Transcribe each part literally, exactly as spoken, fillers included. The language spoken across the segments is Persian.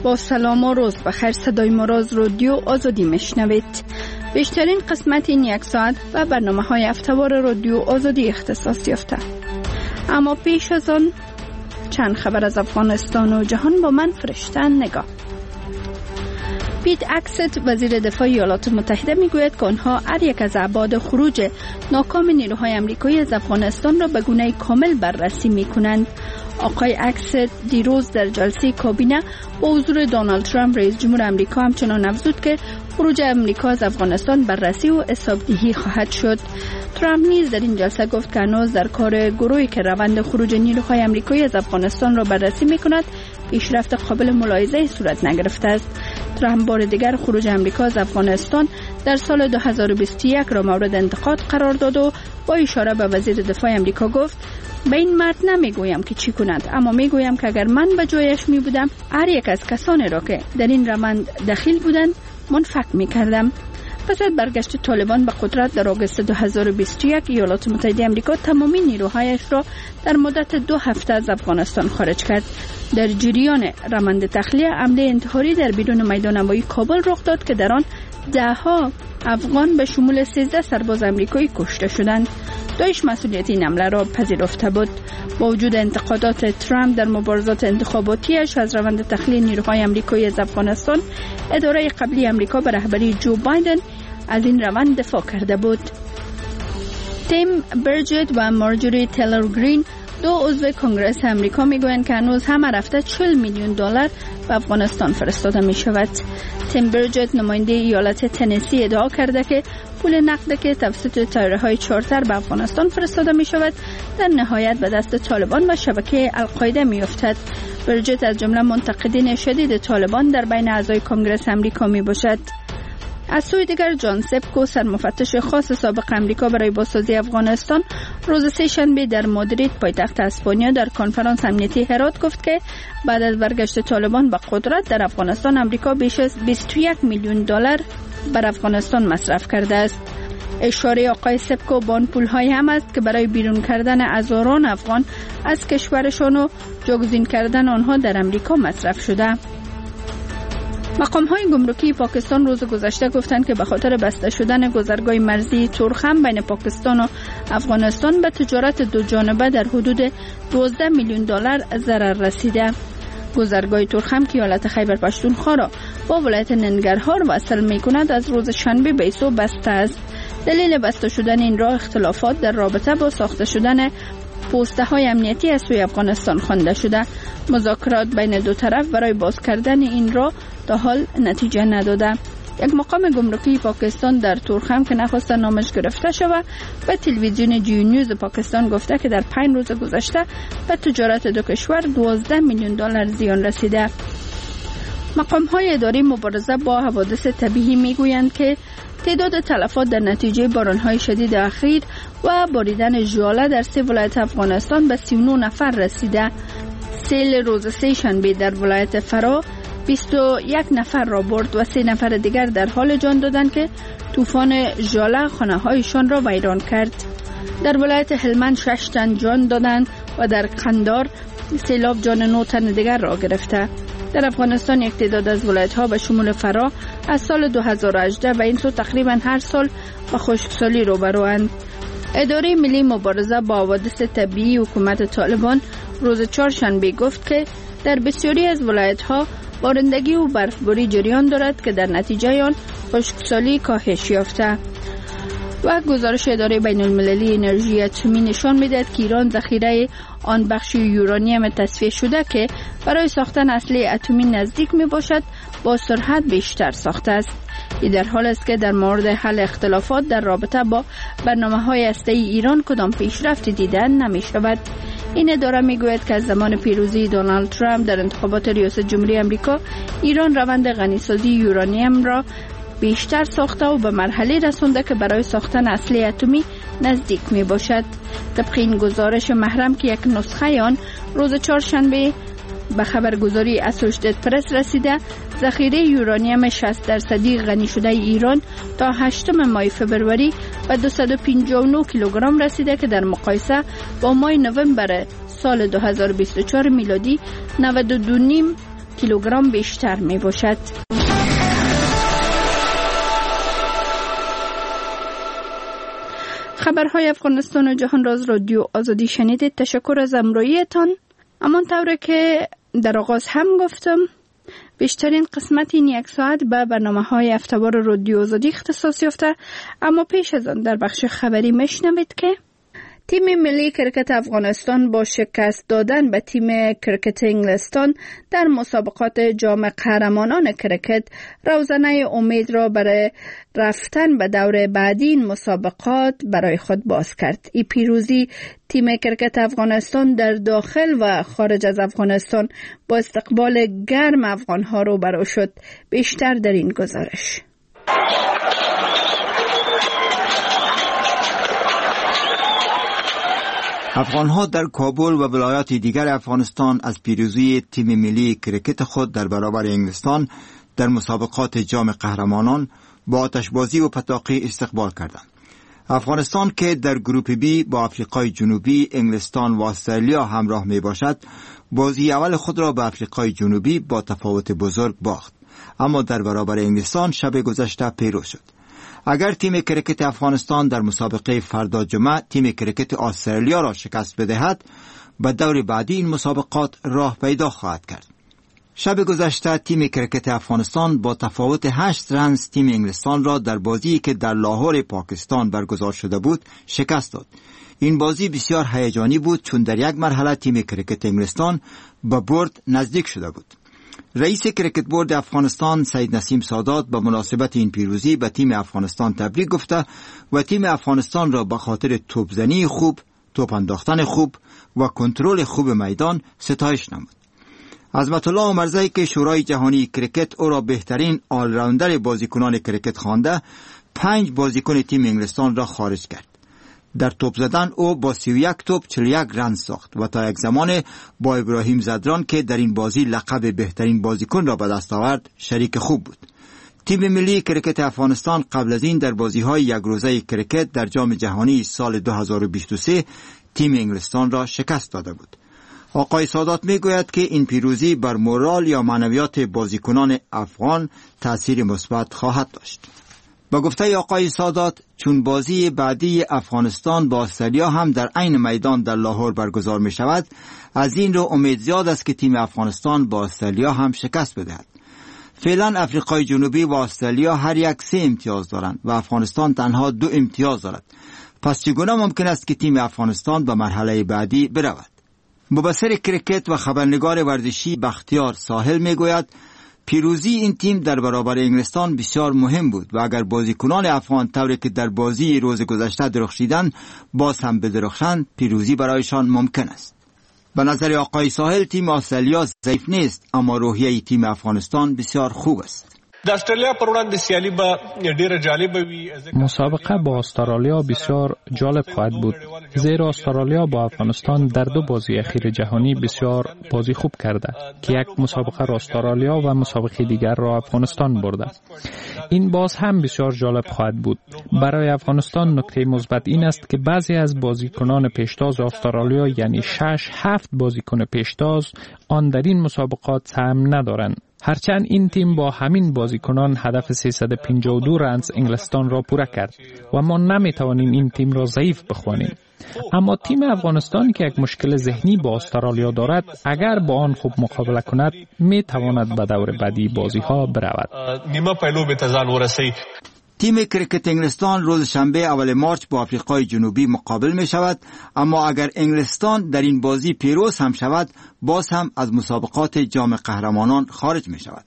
با سلام و روز بخیر. صدای مراز رادیو آزادی میشنوید. بیشترین قسمت این یک ساعت و برنامه های هفته‌وار رادیو آزادی اختصاص یافته. اما پیش از آن چند خبر از افغانستان و جهان با من فرشته نگاه. پیت اکست وزیر دفاع ایالات متحده میگوید که آنها هر یک از ابعاد خروج ناکام نیروهای آمریکایی از افغانستان را به گونه کامل بررسی میکنند. آقای اکست دیروز در جلسه کابینه با حضور دونالد ترامپ رئیس جمهور آمریکا همچنان افزود که خروج آمریکا از افغانستان بررسی و حسابدهی خواهد شد. ترامپ نیز در این جلسه گفت که هنوز در کار گروهی که روند خروج نیروهای آمریکایی از افغانستان را بررسی میکند پیشرفت قابل ملاحظه صورت نگرفته است. ترامپ بار دیگر خروج آمریکا از افغانستان در سال دو هزار و بیست و یک را مورد انتقاد قرار داد و با اشاره به وزیر دفاع آمریکا گفت: به این مرد نمیگویم که چی کند، اما میگویم که اگر من به جایش می بودم هر یک از کسانی را که در این روند دخیل بودند منفک می کردم. پس از برگشت طالبان به قدرت در آگوست دو هزار و بیست و یک ایالات متحده آمریکا تمامی نیروهایش را در مدت دو هفته از افغانستان خارج کرد. در جریان روند تخلیه حمله انتحاری در بیرون میدان هوایی کابل رخ داد که در آن ده ها افغان به شمول سیزده سرباز آمریکایی کشته شدند. داعش مسئولیت این حمله را پذیرفته بود. با وجود انتقادات ترامپ در مبارزات انتخاباتیش از روند تخلیه نیروهای آمریکایی از افغانستان، اداره قبلی آمریکا به رهبری جو بایدن از این روند دفاع کرده بود. تیم برجت و مارجوری تیلر گرین، دو عضو کنگره آمریکا، میگویند که هنوز هم رفته چهل میلیون دلار به افغانستان فرستاده می شود. تیم برجت نماینده ایالت تنسی ادعا کرده که پول نقد که توسط طیاره‌های چارتر به افغانستان فرستاده می شود در نهایت به دست طالبان و شبکه القاعده می افتد. برجت از جمله منتقدین شدید طالبان در بین اعضای کنگره آمریکا می باشد. از سوی دیگر جان سپکو، سرمفتش خاص سابق آمریکا برای بازسازی افغانستان، روز سه‌شنبه در مادرید پایتخت اسپانیا در کنفرانس امنیتی هرات گفت که بعد از برگشت طالبان به قدرت در افغانستان آمریکا بیش از بیست و یک میلیون دلار بر افغانستان مصرف کرده است. اشاره آقای سپکو به آن پول‌های هم است که برای بیرون کردن هزاران افغان از کشورشان و جایگزین کردن آنها در آمریکا مصرف شده. مقام‌های گمرکی پاکستان روز گذشته گفتند که به خاطر بسته شدن گذرگاه مرزی تورخم بین پاکستان و افغانستان به تجارت دو جانبه در حدود دوازده میلیون دلار ضرر رسیده. گذرگاه تورخم که ایالت خیبر پختونخوا را با ولایت ننگرهار وصل می‌کند از روز شنبه به ایسو بسته است. دلیل بسته شدن این راه اختلافات در رابطه با ساخته شدن پوسته های امنیتی از سوی افغانستان خوانده شده. مذاکرات بین دو طرف برای باز کردن این راه تا حال نتیجه نداده. یک مقام گمرکی پاکستان در تورخم که نخواسته نامش گرفته شود به تلویزیون جیو نیوز پاکستان گفته که در پنج روز گذشته به تجارت دو کشور دوازده میلیون دلار زیان رسیده. مقام های اداری مبارزه با حوادث طبیعی میگویند که تعداد تلفات در نتیجه باران‌های شدید اخیر و باریدن ژاله در سه ولایت افغانستان به سی و نه نفر رسیده. سیل روز سه‌شنبه در ولایت فرا بیست و یک نفر را برد و سه نفر دیگر در حال جان دادند که طوفان ژاله خانه‌هایشان را ویران کرد. در ولایت هلمند شش تن جان دادند و در قندار سیلاب جان نه تن دیگر را گرفته. در افغانستان یک تعداد از ولایت‌ها به شمول فرا از سال دو هزار و هجده و این سو تقریبا هر سال با خشکسالی روبروند. اداره ملی مبارزه با حوادث طبیعی حکومت طالبان روز چهارشنبه گفت که در بسیاری از ولایت‌ها بارندگی و برفباری جریان دارد که در نتیجه آن خشکسالی کاهش یافته. و گزارش اداره بین المللی انرژی اتمی نشان می‌دهد که ایران ذخیره آن بخش یورانیم تصفیه شده که برای ساختن اسلحه اتمی نزدیک میباشد با سرعت بیشتر ساخته است. این در حال است که در مورد حل اختلافات در رابطه با برنامه‌های هسته‌ای ایران کدام پیشرفتی دیده نمی‌شود. این اداره میگوید که از زمان پیروزی دونالد ترامپ در انتخابات ریاست جمهوری آمریکا، ایران روند غنیسازی یورانیم را بیشتر ساخته و به مرحله رسانده که برای ساختن اسلحه اتمی نزدیک می باشد. طبق این گزارش محرم که یک نسخه آن روز چهارشنبه به خبرگزاری اسوشیتد پرس رسیده، ذخیره یورانیم شصت درصدی غنی شده ایران تا هشتم ماه فبروری به دویست و پنجاه و نه کیلوگرم رسیده که در مقایسه با ماه نوامبر سال دو هزار و بیست و چهار میلادی نود و دو و نیم کیلوگرم بیشتر می باشد. خبرهای افغانستان و جهان را از رادیو آزادی شنیدید. تشکر از همراهیتان. امان طوره که در آغاز هم گفتم بیشترین قسمت این یک ساعت به برنامه های هفته‌وار رادیو آزادی اختصاص یافته، اما پیش از آن در بخش خبری میشنوید که تیم ملی کرکت افغانستان با شکست دادن به تیم کرکت انگلستان در مسابقات جام قهرمانان کرکت روزنه امید را برای رفتن به دور بعدی این مسابقات برای خود باز کرد. این پیروزی تیم کرکت افغانستان در داخل و خارج از افغانستان با استقبال گرم افغانها رو برو شد. بیشتر در این گزارش. افغان‌ها در کابل و ولایات دیگر افغانستان از پیروزی تیم ملی کرکت خود در برابر انگلستان در مسابقات جام قهرمانان با آتشبازی و پتاقی استقبال کردند. افغانستان که در گروپ بی با آفریقای جنوبی، انگلستان و استرالیا همراه می باشد، بازی اول خود را به آفریقای جنوبی با تفاوت بزرگ باخت، اما در برابر انگلستان شب گذشته پیروز شد. اگر تیم کرکت افغانستان در مسابقه فردا جمعه تیم کرکت استرالیا را شکست بدهد، به دور بعدی این مسابقات راه پیدا خواهد کرد. شب گذشته تیم کرکت افغانستان با تفاوت هشت رنز تیم انگلستان را در بازی که در لاهور پاکستان برگزار شده بود شکست داد. این بازی بسیار هیجانی بود چون در یک مرحله تیم کرکت انگلستان به برد نزدیک شده بود. رئیس کرکت بورد افغانستان سید نسیم سادات به مناسبت این پیروزی به تیم افغانستان تبریک گفته و تیم افغانستان را به خاطر توپزنی خوب، توپ انداختن خوب و کنترل خوب میدان ستایش نمود. عظمت الله عمرزی که شورای جهانی کرکت او را بهترین آل راوندر بازیکنان کرکت خوانده، پنج بازیکن تیم انگلستان را خارج کرد. در توپ زدن او با سی و یک توپ چهل و یک رنز ساخت و تا یک زمان با ابراهیم زدران که در این بازی لقب بهترین بازیکن را به دست آورد شریک خوب بود. تیم ملی کرکت افغانستان قبل از این در بازی‌های یک روزه کرکت در جام جهانی سال دو هزار و بیست و سه تیم انگلستان را شکست داده بود. آقای سادات میگوید که این پیروزی بر مورال یا معنویات بازیکنان افغان تأثیر مثبت خواهد داشت. با گفته آقای سادات، چون بازی بعدی افغانستان با استرالیا هم در عین میدان در لاهور برگزار می شود، از این رو امید زیاد است که تیم افغانستان با استرالیا هم شکست بدهد. فعلا افریقای جنوبی و استرالیا هر یک سه امتیاز دارند و افغانستان تنها دو امتیاز دارد. پس چگونه ممکن است که تیم افغانستان به مرحله بعدی برود؟ مبصر کرکت و خبرنگار ورزشی بختیار ساحل می گوید پیروزی این تیم در برابر انگلستان بسیار مهم بود و اگر بازیکنان افغان طوری که در بازی روز گذشته درخشیدند باز هم بدرخشند، پیروزی برایشان ممکن است. به نظر آقای ساحل تیم استرالیا ضعیف نیست، اما روحیه تیم افغانستان بسیار خوب است. د استرالیا پر وړاندې سیالي به ډېره جالبه وي. مسابقه با استرالیا بسیار جالب خواهد بود، زیرا استرالیا با افغانستان در دو بازی اخیر جهانی بسیار بازی خوب کرده که یک مسابقه را استرالیا و مسابقه دیگر را افغانستان برده. این باز هم بسیار جالب خواهد بود. برای افغانستان نکته مثبت این است که بعضی از بازیکنان پیشتاز استرالیا یعنی شش هفت بازیکن پیشتاز آن در این مسابقات سهم ندارند. هرچند این تیم با همین بازیکنان هدف سیصد و پنجاه و دو رنز انگلستان را پوره کرد و ما نمیتوانیم این تیم را ضعیف بخوانیم. اما تیم افغانستان که یک مشکل ذهنی با استرالیا دارد، اگر با آن خوب مقابله کند میتواند به دور بعدی بازی ها برود. نیمه پایلو به تزان ورسی. تیم کرکت انگلستان روز شنبه اول مارچ با آفریقای جنوبی مقابل می شود، اما اگر انگلستان در این بازی پیروز هم شود باز هم از مسابقات جام قهرمانان خارج می شود.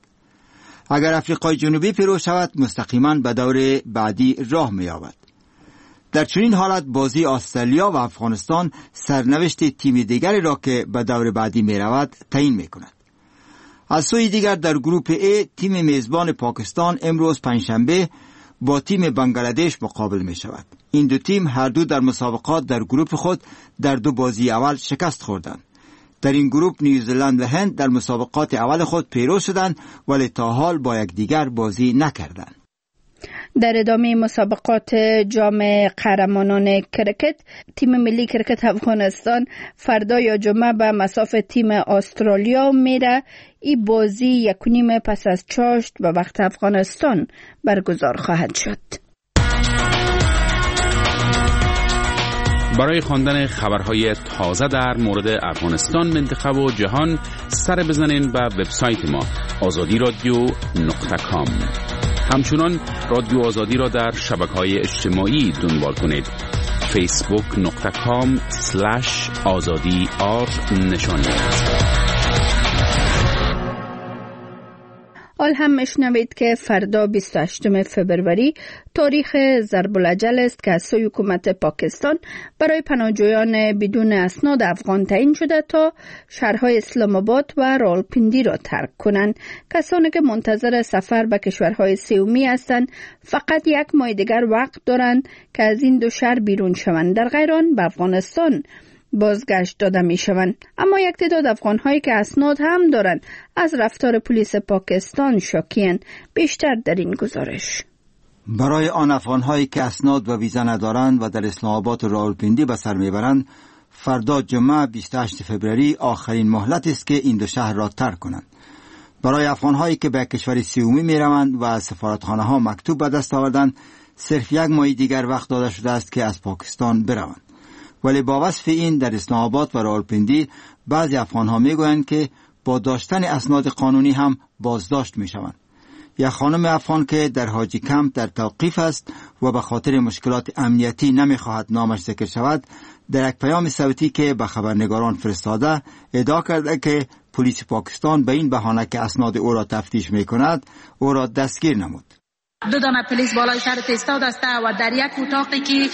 اگر آفریقای جنوبی پیروز شود مستقیما به دور بعدی راه می یابد. در چنین حالت بازی استرالیا و افغانستان سرنوشت تیم دیگری را که به دور بعدی می رود تعیین می کند. از سوی دیگر در گروپ ای تیم میزبان پاکستان امروز پنجشنبه با تیم بنگلادش مقابل می شود. این دو تیم هر دو در مسابقات در گروپ خود در دو بازی اول شکست خوردند. در این گروپ نیوزلند و هند در مسابقات اول خود پیروز شدند ولی تا حال با یکدیگر بازی نکردند. در ادامه مسابقات جام قهرمانان کرکت، تیم ملی کرکت افغانستان فردا یا جمعه به مصاف تیم استرالیا میره. این بازی یک و نیم پس از چاشت به وقت افغانستان برگزار خواهد شد. برای خواندن خبرهای تازه در مورد افغانستان، منطقه و جهان سر بزنین به وبسایت ما آزادی رادیو نقطه کام. همچنان رادیو آزادی را در شبکه‌های اجتماعی دنبال کنید. فیسبوک نقطه کام سلش آزادی آر نشانید. حال هم میشنوید که فردا بیست و هشتم فبروری تاریخ ضرب الاجل است که از سوی حکومت پاکستان برای پناهجویان بدون اسناد افغان تعیین شده تا شهرهای اسلام آباد و راولپنڈی را ترک کنند. کسانی که منتظر سفر به کشورهای سومی هستند فقط یک ماه دیگر وقت دارند که از این دو شهر بیرون شوند، در غیر آن به افغانستان بازگشت داده می شوند. اما یک تعداد افغان هایی که اسناد هم دارند از رفتار پلیس پاکستان شاکی‌اند. بیشتر در این گزارش. برای آن افغان هایی که اسناد و ویزا ندارند و در اسلام آباد و راولپنڈی به سر میبرند، فردا جمعه بیست و هشتم فوریه آخرین مهلت است که این دو شهر را ترک کنند. برای افغان هایی که به کشور سومی می روند و از سفارتخانه ها مکتوب به دست آوردند، صرف یک ماه دیگر وقت داده شده است که از پاکستان بروند. ولی با وصف این در اسلام آباد و راولپنڈی بعضی افغان‌ها میگویند که با داشتن اسناد قانونی هم بازداشت میشوند. یک خانم افغان که در حاجی کمپ در توقیف است و به خاطر مشکلات امنیتی نمیخواهد نامش ذکر شود، در یک پیام صوتی که به خبرنگاران فرستاده ادعا کرده که پلیس پاکستان به این بهانه که اسناد او را تفتیش میکند او را دستگیر نمود. دو دانه پلیس بالای سرت ایستاده است و در یک اتاقی که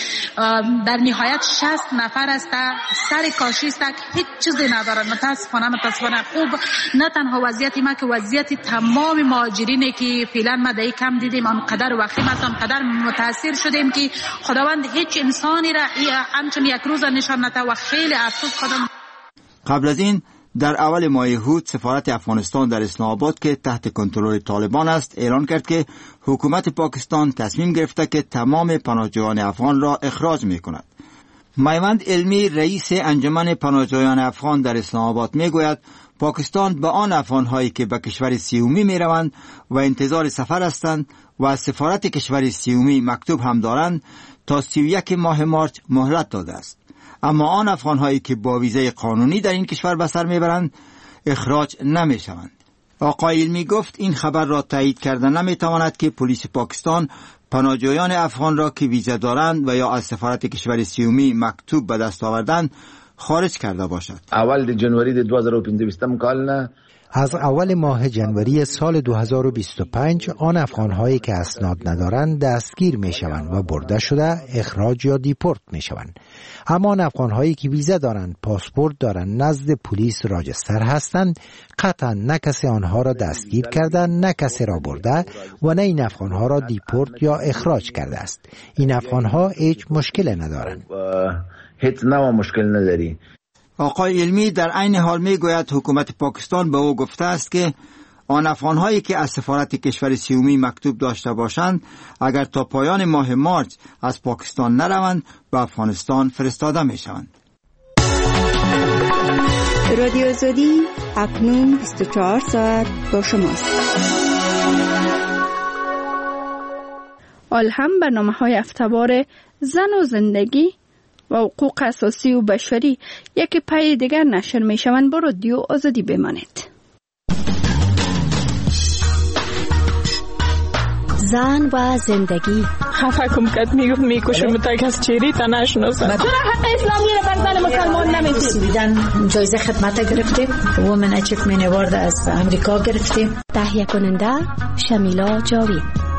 در نهایت شصت نفر است، سر کاشی است، هیچ چیزی ندارند. متاسفانه متاسفانه خوب نه تنها وضعیت ما که وضعیت تمام مهاجرینی که فعلا ما در کم دیدیم آنقدر وخیم است، آنقدر متاثر شدیم که خداوند هیچ انسانی را همچون یک روز نشان نده و خیلی افسوس خودم. قبل از این در اول ماه هود سفارت افغانستان در اسلام آباد که تحت کنترل طالبان است اعلان کرد که حکومت پاکستان تصمیم گرفته که تمام پناهجویان افغان را اخراج می کند. میوند علمی رئیس انجمن پناهجویان افغان در اسلام آباد می گوید پاکستان به آن افغان هایی که به کشور سومی می روند و انتظار سفر هستند و از سفارت کشور سومی مکتوب هم دارند تا سی و یک ماه مارچ مهلت داده است. اما آن افغان هایی که با ویزای قانونی در این کشور به سر میبرند اخراج نمی شوند. آقای علمی گفت این خبر را تایید کردن نمی تواند که پلیس پاکستان پناهجویان افغان را که ویزا دارند و یا از سفارت کشور سومی مکتوب به دست آوردند خارج کرده باشد. اول جنوری دو هزار و پنجاه کالنا از اول ماه جنوری سال دو هزار و بیست و پنج آن افغان‌هایی که اسناد ندارند دستگیر می‌شوند و برده شده اخراج یا دیپورت می‌شوند. اما آن افغان‌هایی که ویزا دارند، پاسپورت دارند، نزد پلیس راجستر هستند، قطعا نه کسی آنها را دستگیر کرده، نه کسی را برده و نه این افغان‌ها را دیپورت یا اخراج کرده است. این افغان‌ها هیچ مشکل ندارند. هیچ نوع مشکل نداری. آقای علمی در عین حال می گوید حکومت پاکستان به او گفته است که آن افغان‌هایی که از سفارت کشور سومی مکتوب داشته باشند اگر تا پایان ماه مارچ از پاکستان نروند به افغانستان فرستاده می شوند. رادیو آزادی اکنون بیست و چهار ساعت با شماست. حال هم برنامه‌های هفته‌وار زن و زندگی و حقوق اساسی و بشری یکی پای دیگر نشر می شوند. با رادیو آزادی بمانید. زن و زندگی خفه کم کت میگفت میکشم تا کس چیری تا نشناسم. چرا حق اسلامی رو بر زن مسلمان نمیدید؟ سویدن جایزه خدمت گرفتیم، وومن اچیومنت اوارد از امریکا گرفتیم. تهیه کننده شمیلا جاوید.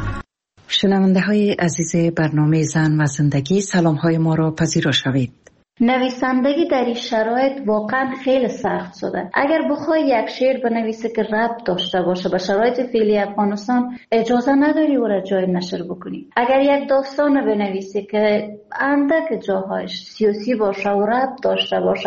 شنونده های عزیز برنامه زن و زندگی، سلام های ما را پذیرا شوید. نویسندگی در این شرایط واقعا خیلی سخت شده. اگر بخوای یک شعر بنویسی که ربط داشته باشه به شرایط فعلی افغانستان، اجازه نداری او را جای نشر بکنی. اگر یک داستان بنویسی که اندک جاهایش سیاسی باشه و ربط داشته باشه